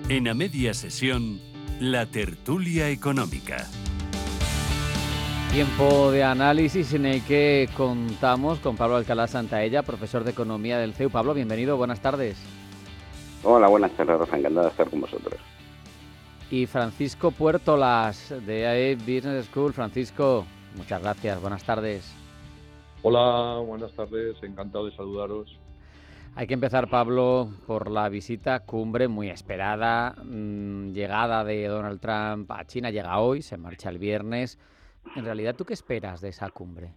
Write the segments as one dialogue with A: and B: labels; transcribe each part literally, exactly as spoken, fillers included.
A: En A Media Sesión, la tertulia económica.
B: Tiempo de análisis en el que contamos con Pablo Alcalá Santaella, profesor de Economía del C E U. Pablo, bienvenido, buenas tardes.
C: Hola, buenas tardes, Rafa, encantado de estar con vosotros.
B: Y Francisco Puertolas, de A E Business School. Francisco, muchas gracias, buenas tardes.
D: Hola, buenas tardes, encantado de saludaros.
B: Hay que empezar, Pablo, por la visita cumbre muy esperada, mmm, llegada de Donald Trump a China, llega hoy, se marcha el viernes. En realidad, ¿tú qué esperas de esa cumbre?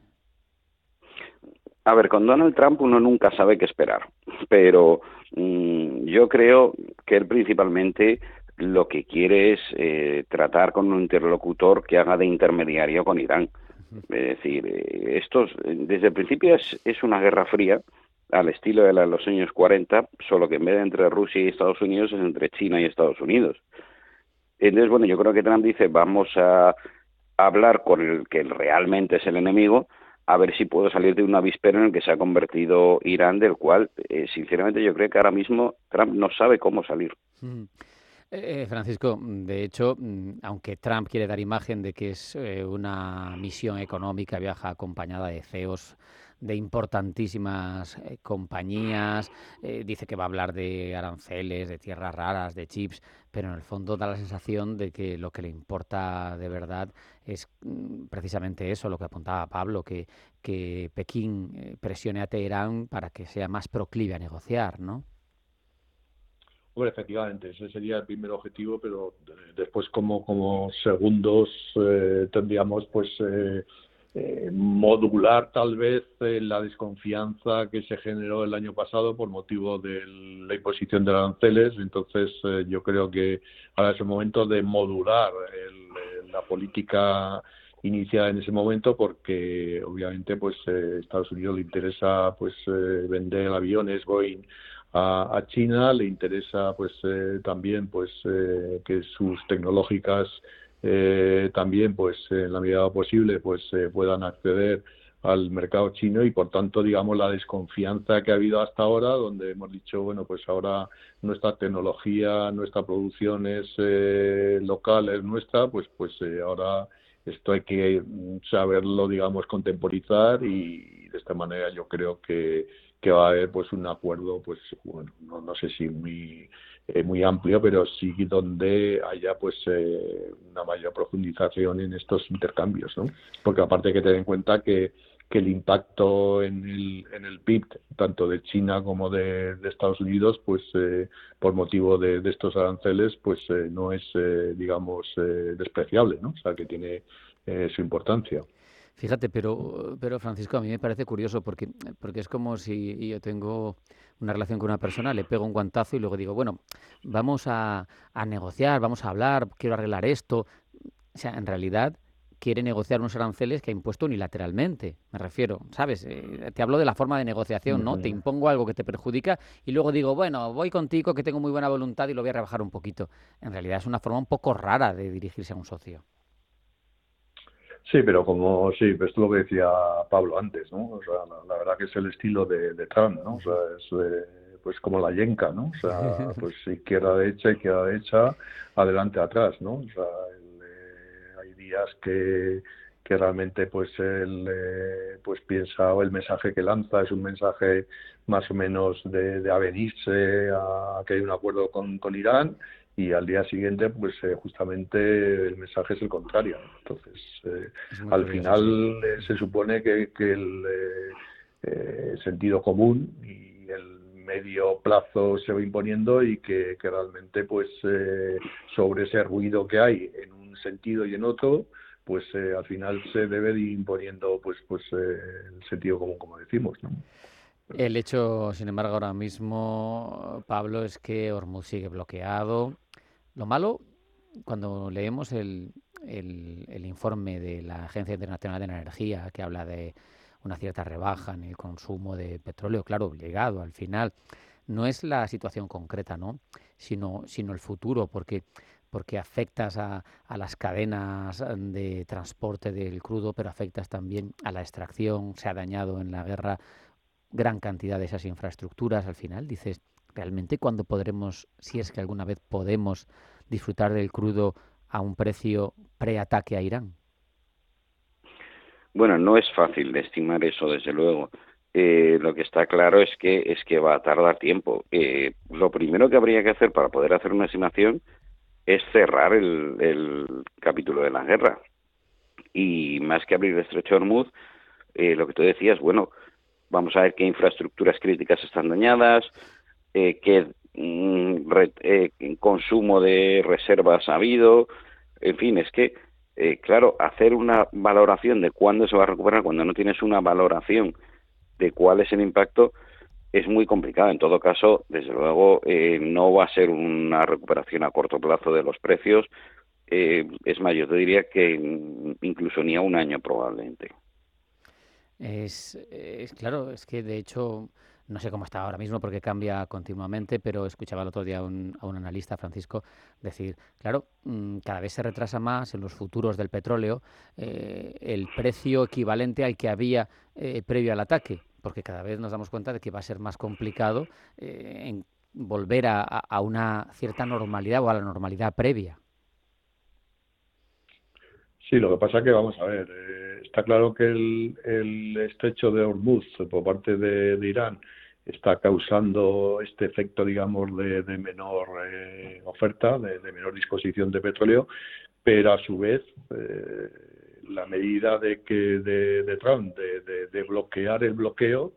C: A ver, con Donald Trump uno nunca sabe qué esperar, pero mmm, yo creo que él principalmente lo que quiere es eh, tratar con un interlocutor que haga de intermediario con Irán. Es decir, eh, estos, desde el principio es, es una guerra fría, al estilo de la de los años cuarenta, solo que en vez de entre Rusia y Estados Unidos es entre China y Estados Unidos. Entonces, bueno, yo creo que Trump dice, vamos a hablar con el que realmente es el enemigo, a ver si puedo salir de un avispero en el que se ha convertido Irán, del cual, eh, sinceramente, yo creo que ahora mismo Trump no sabe cómo salir.
B: Mm. Eh, Francisco, de hecho, aunque Trump quiere dar imagen de que es eh, una misión económica, viaja acompañada de C E Os de importantísimas eh, compañías, eh, dice que va a hablar de aranceles, de tierras raras, de chips, pero en el fondo da la sensación de que lo que le importa de verdad es mm, precisamente eso, lo que apuntaba Pablo, que, que Pekín eh, presione a Teherán para que sea más proclive a negociar, ¿no?
D: Bueno, efectivamente, ese sería el primer objetivo, pero después como, como segundos eh, tendríamos pues eh, eh, modular tal vez eh, la desconfianza que se generó el año pasado por motivo de la imposición de aranceles. Entonces eh, yo creo que ahora es el momento de modular el, la política iniciada en ese momento, porque obviamente pues eh, Estados Unidos le interesa pues eh, vender aviones Boeing A, a China, le interesa pues eh, también pues eh, que sus tecnológicas eh, también pues en la medida posible pues eh, puedan acceder al mercado chino, y por tanto digamos la desconfianza que ha habido hasta ahora, donde hemos dicho bueno pues ahora nuestra tecnología, nuestra producción es eh, local, es nuestra, pues pues eh, ahora esto hay que saberlo digamos contemporizar, y de esta manera yo creo que que va a haber pues un acuerdo pues bueno no, no sé si muy eh, muy amplio, pero sí donde haya pues eh, una mayor profundización en estos intercambios, ¿no? Porque aparte hay que tener en cuenta que que el impacto en el en el P I B tanto de China como de, de Estados Unidos pues eh, por motivo de, de estos aranceles pues eh, no es eh, digamos eh, despreciable, ¿no? O sea que tiene eh, su importancia.
B: Fíjate, pero, pero Francisco, a mí me parece curioso porque, porque es como si yo tengo una relación con una persona, le pego un guantazo y luego digo, bueno, vamos a, a negociar, vamos a hablar, quiero arreglar esto. O sea, en realidad quiere negociar unos aranceles que ha impuesto unilateralmente, me refiero, ¿sabes? Eh, te hablo de la forma de negociación, ¿no? Te impongo algo que te perjudica y luego digo, bueno, voy contigo que tengo muy buena voluntad y lo voy a rebajar un poquito. En realidad es una forma un poco rara de dirigirse a un socio.
D: Sí, pero como, sí, pues esto es lo que decía Pablo antes, ¿no? O sea, la, la verdad que es el estilo de, de Trump, ¿no? O sea, es eh, pues como la yenca, ¿no? O sea, pues izquierda, derecha, izquierda, derecha, adelante, atrás, ¿no? O sea, el, eh, hay días que, que realmente pues él eh, pues piensa, o el mensaje que lanza es un mensaje más o menos de, de avenirse a que hay un acuerdo con, con Irán, y al día siguiente pues eh, justamente el mensaje es el contrario, ¿no? Entonces eh, al
B: Curioso,
D: final
B: sí.
D: eh, se supone que, que el eh, eh, sentido común y el medio plazo se va imponiendo, y que, que realmente pues eh, sobre ese ruido que hay en un sentido y en otro pues eh, al final se debe de ir imponiendo pues pues eh, el sentido común, como decimos, ¿no?
B: El hecho, sin embargo, ahora mismo, Pablo, es que Hormuz sigue bloqueado. Lo malo, cuando leemos el, el, el informe de la Agencia Internacional de Energía, que habla de una cierta rebaja en el consumo de petróleo, claro, obligado al final, no es la situación concreta, ¿no? Sino, sino el futuro, porque, porque afectas a, a las cadenas de transporte del crudo, pero afectas también a la extracción. Se ha dañado en la guerra gran cantidad de esas infraestructuras. Al final dices, ¿realmente cuándo podremos, si es que alguna vez podemos, disfrutar del crudo a un precio pre-ataque a Irán?
C: Bueno, no es fácil de estimar eso, desde luego. Eh, lo que está claro es que es que va a tardar tiempo. Eh, lo primero que habría que hacer para poder hacer una estimación es cerrar el, el capítulo de la guerra. Y más que abrir el estrecho de Hormuz, eh, lo que tú decías, bueno, vamos a ver qué infraestructuras críticas están dañadas, eh, qué mm, re, eh, consumo de reservas ha habido, en fin, es que, eh, claro, hacer una valoración de cuándo se va a recuperar cuando no tienes una valoración de cuál es el impacto es muy complicado. En todo caso, desde luego, eh, no va a ser una recuperación a corto plazo de los precios. Eh, es más, yo te diría que incluso ni a un año probablemente.
B: Es, es claro, es que de hecho no sé cómo está ahora mismo porque cambia continuamente, pero escuchaba el otro día a un, a un analista, Francisco, decir, claro, mmm, cada vez se retrasa más en los futuros del petróleo eh, el precio equivalente al que había eh, previo al ataque, porque cada vez nos damos cuenta de que va a ser más complicado eh, en volver a, a una cierta normalidad o a la normalidad previa.
D: Sí, lo que pasa que, vamos a ver, eh, está claro que el, el estrecho de Hormuz por parte de, de Irán está causando este efecto, digamos, de, de menor eh, oferta, de, de menor disposición de petróleo, pero a su vez eh, la medida de que de, de Trump de, de, de bloquear el bloqueo,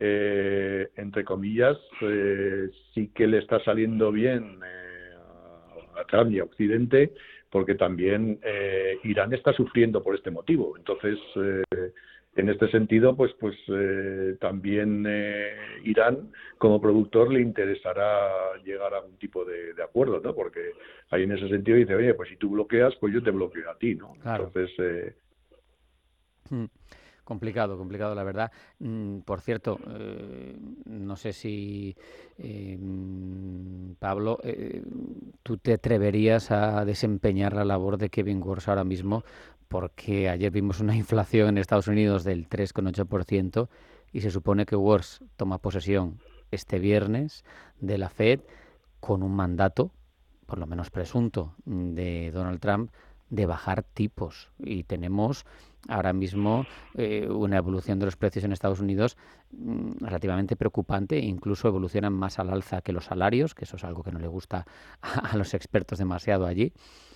D: eh, entre comillas, eh, sí que le está saliendo bien eh, a, a Trump y a Occidente, porque también eh, Irán está sufriendo por este motivo. Entonces, eh, en este sentido, pues, pues eh, también eh, Irán, como productor, le interesará llegar a algún tipo de, de acuerdo, ¿no? Porque ahí en ese sentido dice, oye, pues si tú bloqueas, pues yo te bloqueo a ti, ¿no?
B: Claro.
D: Entonces... Eh...
B: Hmm. Complicado, complicado, la verdad. Mm, por cierto, eh, no sé si, eh, Pablo, eh, tú te atreverías a desempeñar la labor de Kevin Warsh ahora mismo, porque ayer vimos una inflación en Estados Unidos del tres coma ocho por ciento y se supone que Warsh toma posesión este viernes de la Fed con un mandato, por lo menos presunto, de Donald Trump de bajar tipos, y tenemos ahora mismo eh, una evolución de los precios en Estados Unidos mmm, relativamente preocupante, incluso evolucionan más al alza que los salarios, que eso es algo que no le gusta a, a los expertos demasiado allí.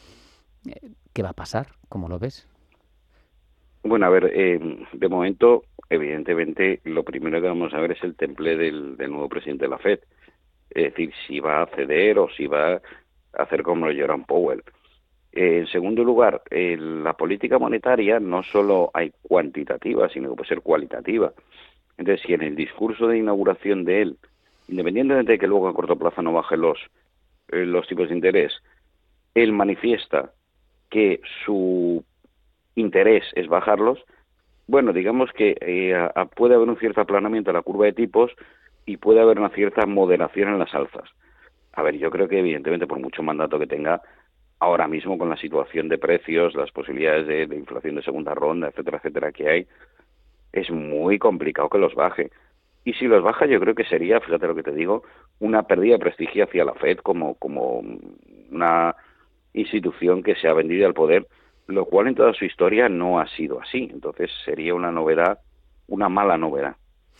B: Eh, ¿Qué va a pasar? ¿Cómo lo ves?
C: Bueno, a ver, eh, de momento, evidentemente, lo primero que vamos a ver es el temple del, del nuevo presidente de la Fed, es decir, si va a ceder o si va a hacer como Jerome Powell. Eh, en segundo lugar, eh, la política monetaria no solo hay cuantitativa, sino que puede ser cualitativa. Entonces, si en el discurso de inauguración de él, independientemente de que luego a corto plazo no baje los, eh, los tipos de interés, él manifiesta que su interés es bajarlos, bueno, digamos que eh, a, puede haber un cierto aplanamiento de la curva de tipos y puede haber una cierta moderación en las alzas. A ver, yo creo que evidentemente por mucho mandato que tenga, ahora mismo con la situación de precios, las posibilidades de, de inflación de segunda ronda, etcétera, etcétera, que hay, es muy complicado que los baje. Y si los baja, yo creo que sería, fíjate lo que te digo, una pérdida de prestigio hacia la Fed como, como una institución que se ha vendido al poder, lo cual en toda su historia no ha sido así. Entonces sería una novedad, una mala novedad.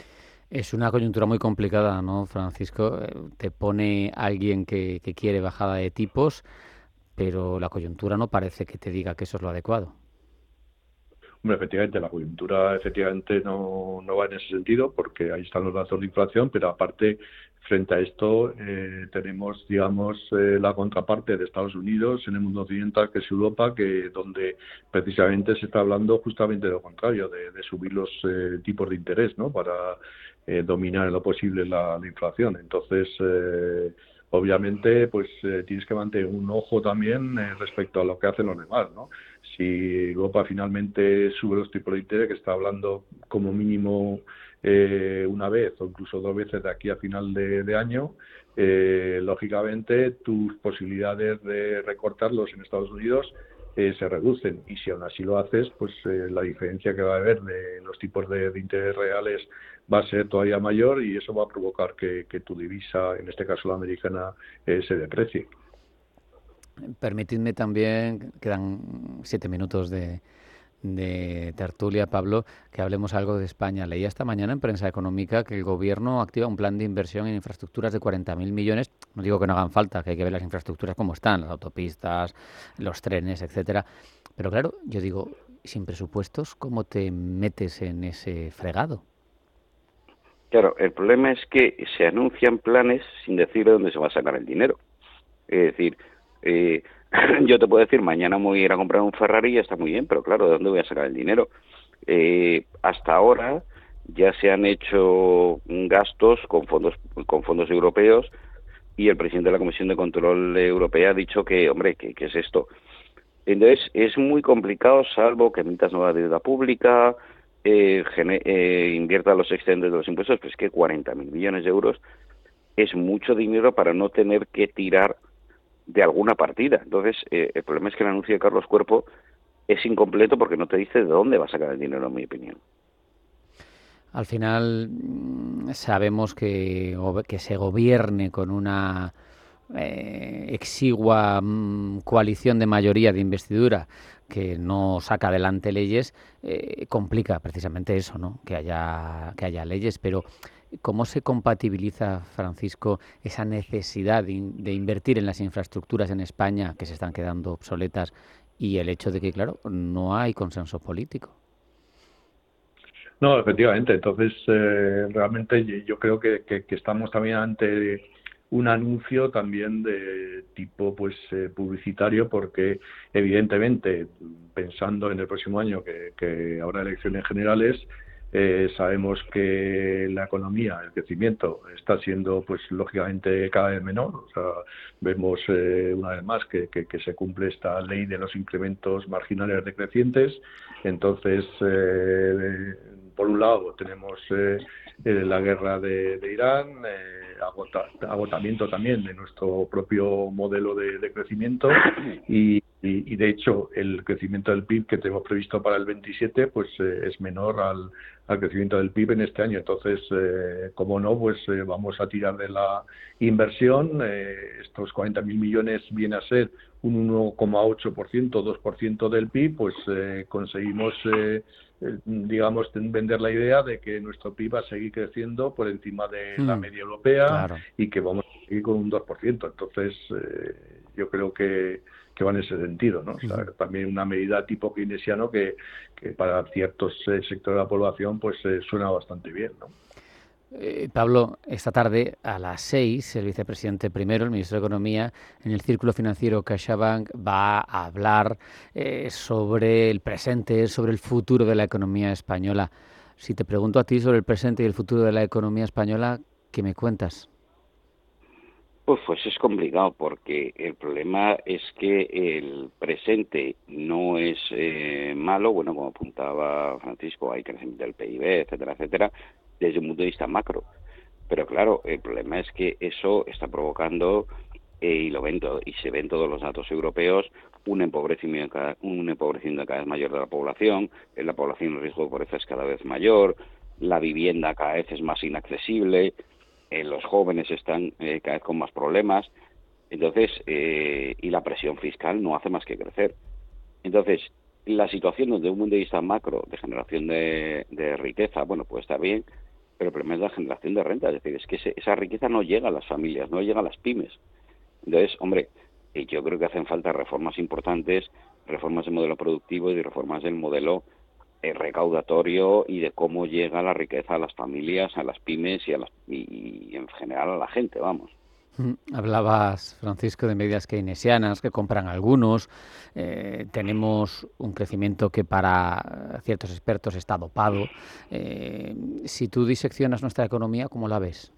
B: Es una coyuntura muy complicada, ¿no, Francisco? Te pone alguien que, que quiere bajada de tipos, pero la coyuntura no parece que te diga que eso es lo adecuado.
D: Hombre, efectivamente, la coyuntura efectivamente no, no va en ese sentido, porque ahí están los datos de inflación, pero aparte, frente a esto, eh, tenemos, digamos, eh, la contraparte de Estados Unidos en el mundo occidental, que es Europa, que donde precisamente se está hablando justamente de lo contrario, de, de subir los eh, tipos de interés, ¿no?, para eh, dominar en lo posible la, la inflación. Entonces, eh, obviamente, pues eh, tienes que mantener un ojo también eh, respecto a lo que hacen los demás, ¿no? Si Europa finalmente sube los tipos de interés, que está hablando como mínimo eh, una vez o incluso dos veces de aquí a final de, de año, eh, lógicamente tus posibilidades de recortarlos en Estados Unidos eh, se reducen, y si aún así lo haces, pues eh, la diferencia que va a haber de los tipos de, de interés reales va a ser todavía mayor y eso va a provocar que, que tu divisa, en este caso la americana, eh, se deprecie.
B: Permitidme también, quedan siete minutos de, de tertulia, Pablo, que hablemos algo de España. Leía esta mañana en Prensa Económica que el Gobierno activa un plan de inversión en infraestructuras de cuarenta mil millones. No digo que no hagan falta, que hay que ver las infraestructuras como están, las autopistas, los trenes, etcétera. Pero claro, yo digo, sin presupuestos, ¿cómo te metes en ese fregado?
C: Claro, el problema es que se anuncian planes sin decir de dónde se va a sacar el dinero. Es decir, eh, yo te puedo decir, mañana me voy a ir a comprar un Ferrari y está muy bien, pero claro, ¿de dónde voy a sacar el dinero? Eh, hasta ahora ya se han hecho gastos con fondos con fondos europeos y el presidente de la Comisión de Control Europea ha dicho que, hombre, ¿qué, qué es esto? Entonces, es muy complicado, salvo que emitas nueva deuda pública, eh, gene, eh, invierta los excedentes de los impuestos, pues es que cuarenta mil millones de euros es mucho dinero para no tener que tirar de alguna partida. Entonces, eh, el problema es que el anuncio de Carlos Cuerpo es incompleto porque no te dice de dónde va a sacar el dinero, en mi opinión.
B: Al final sabemos que, que se gobierne con una eh, exigua mm, coalición de mayoría de investidura que no saca adelante leyes, eh, complica precisamente eso, ¿no? Que haya, que haya leyes, pero ¿cómo se compatibiliza, Francisco, esa necesidad de, in, de invertir en las infraestructuras en España que se están quedando obsoletas y el hecho de que, claro, no hay consenso político?
D: No, efectivamente. Entonces, eh, realmente yo creo que, que, que estamos también ante un anuncio también de tipo pues eh, publicitario, porque evidentemente, pensando en el próximo año que, que habrá elecciones generales, eh, sabemos que la economía, el crecimiento, está siendo pues lógicamente cada vez menor. O sea, vemos eh, una vez más que, que, que se cumple esta ley de los incrementos marginales decrecientes. Entonces, eh, por un lado tenemos eh, eh, la guerra de, de Irán, eh, agota, agotamiento también de nuestro propio modelo de, de crecimiento y, y, y de hecho el crecimiento del P I B que tenemos previsto para el veintisiete pues eh, es menor al, al crecimiento del P I B en este año. Entonces, eh, como no, pues eh, vamos a tirar de la inversión. Eh, estos cuarenta mil millones viene a ser un uno coma ocho por ciento, dos por ciento del P I B, pues eh, conseguimos eh, digamos, vender la idea de que nuestro P I B va a seguir creciendo por encima de mm, la media europea, claro, y que vamos a seguir con un dos por ciento. Entonces, eh, yo creo que, que va en ese sentido, ¿no? O sea, uh-huh. También una medida tipo keynesiano que, que para ciertos eh, sectores de la población pues eh, suena bastante bien, ¿no?
B: Eh, Pablo, esta tarde a las seis, el vicepresidente primero, el ministro de Economía, en el Círculo Financiero CaixaBank va a hablar eh, sobre el presente, sobre el futuro de la economía española. Si te pregunto a ti sobre el presente y el futuro de la economía española, ¿qué me cuentas?
C: Pues, pues es complicado porque el problema es que el presente no es eh, malo, bueno, como apuntaba Francisco, hay crecimiento del P I B, etcétera, etcétera, desde un punto de vista macro. Pero claro, el problema es que eso está provocando, eh, y lo ven todo, y se ven todos los datos europeos, un empobrecimiento, un empobrecimiento cada vez mayor de la población, la población en riesgo de pobreza es cada vez mayor, la vivienda cada vez es más inaccesible, eh, los jóvenes están eh, cada vez con más problemas, entonces, eh, y la presión fiscal no hace más que crecer. Entonces, la situación desde un punto de vista macro de generación de, de riqueza, bueno, puede estar bien, pero el problema es la generación de renta, es decir, es que ese, esa riqueza no llega a las familias, no llega a las pymes. Entonces, hombre, yo creo que hacen falta reformas importantes, reformas del modelo productivo y reformas del modelo eh, recaudatorio y de cómo llega la riqueza a las familias, a las pymes y, a las, y, y en general a la gente, vamos.
B: Hablabas, Francisco, de medidas keynesianas que compran algunos. Eh, tenemos un crecimiento que para ciertos expertos está dopado. Eh, si tú diseccionas nuestra economía, ¿cómo la ves?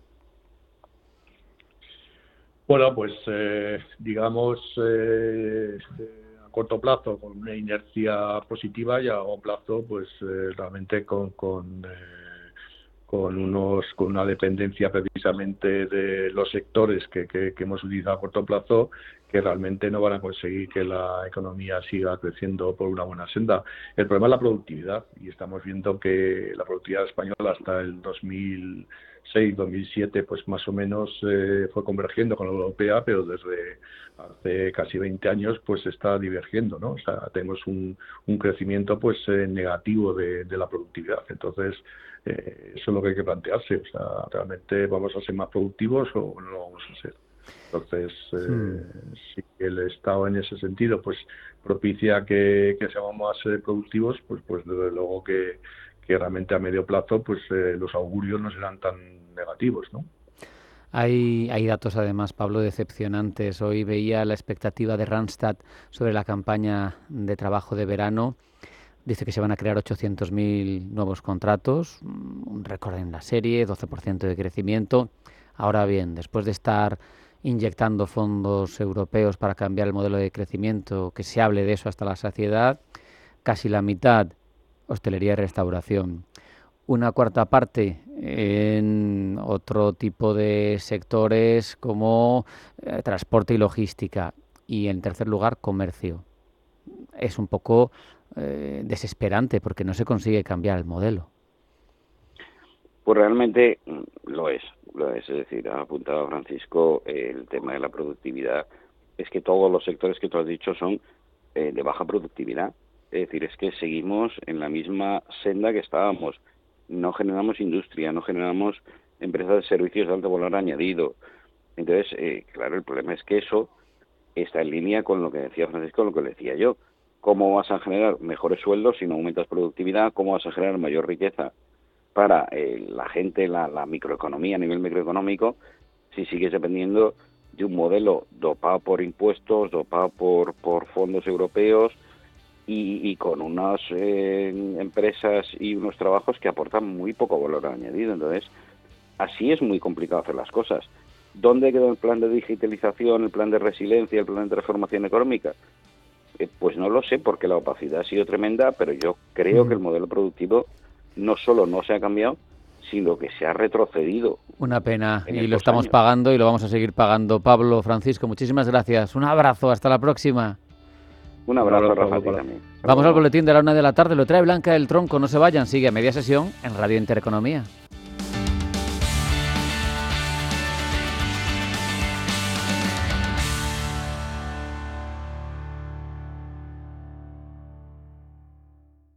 D: Bueno, pues eh, digamos eh, a corto plazo con una inercia positiva y a largo plazo pues eh, realmente con, con eh, con unos con una dependencia precisamente de los sectores que, que, que hemos utilizado a corto plazo, que realmente no van a conseguir que la economía siga creciendo por una buena senda. El problema es la productividad, y estamos viendo que la productividad española hasta el dos mil seis, dos mil siete, pues más o menos eh, fue convergiendo con la europea, pero desde hace casi veinte años pues está divergiendo, ¿no? O sea, tenemos un, un crecimiento pues eh, negativo de, de la productividad. Entonces, eh, eso es lo que hay que plantearse. O sea, ¿realmente vamos a ser más productivos o no lo vamos a ser? Entonces, eh, sí. si el Estado en ese sentido pues propicia que, que seamos más eh, productivos, pues pues desde luego que, que realmente a medio plazo pues eh, los augurios no serán tan negativos, ¿no?
B: Hay, hay datos además, Pablo, decepcionantes. Hoy veía la expectativa de Randstad sobre la campaña de trabajo de verano. Dice que se van a crear ochocientos mil nuevos contratos, un récord en la serie, doce por ciento de crecimiento. Ahora bien, después de estar inyectando fondos europeos para cambiar el modelo de crecimiento, que se hable de eso hasta la saciedad, casi la mitad hostelería y restauración, una cuarta parte en otro tipo de sectores como eh, transporte y logística, y en tercer lugar comercio. Es un poco eh, desesperante porque no se consigue cambiar el modelo.
C: Pues realmente lo es, lo es, es decir, ha apuntado Francisco, eh, el tema de la productividad, es que todos los sectores que tú has dicho son eh, de baja productividad, es decir, es que seguimos en la misma senda que estábamos, no generamos industria, no generamos empresas de servicios de alto valor añadido. Entonces, eh, claro, el problema es que eso está en línea con lo que decía Francisco, con lo que le decía yo. ¿Cómo vas a generar mejores sueldos si no aumentas productividad? ¿Cómo vas a generar mayor riqueza para eh, la gente, la, la microeconomía a nivel microeconómico, si sigues dependiendo de un modelo dopado por impuestos, dopado por, por fondos europeos y, y con unas eh, empresas y unos trabajos que aportan muy poco valor añadido? Entonces, así es muy complicado hacer las cosas. ¿Dónde quedó el plan de digitalización, el plan de resiliencia, el plan de transformación económica? Eh, pues no lo sé, porque la opacidad ha sido tremenda, pero yo creo que el modelo productivo no solo no se ha cambiado, sino que se ha retrocedido.
B: Una pena, y lo estamos años. pagando y lo vamos a seguir pagando. Pablo, Francisco, muchísimas gracias. Un abrazo, hasta la próxima.
C: Un abrazo, Un abrazo Rafa, para... también.
B: Vamos al boletín de la una de la tarde, lo trae Blanca del Tronco, no se vayan, sigue a media sesión en Radio Intereconomía.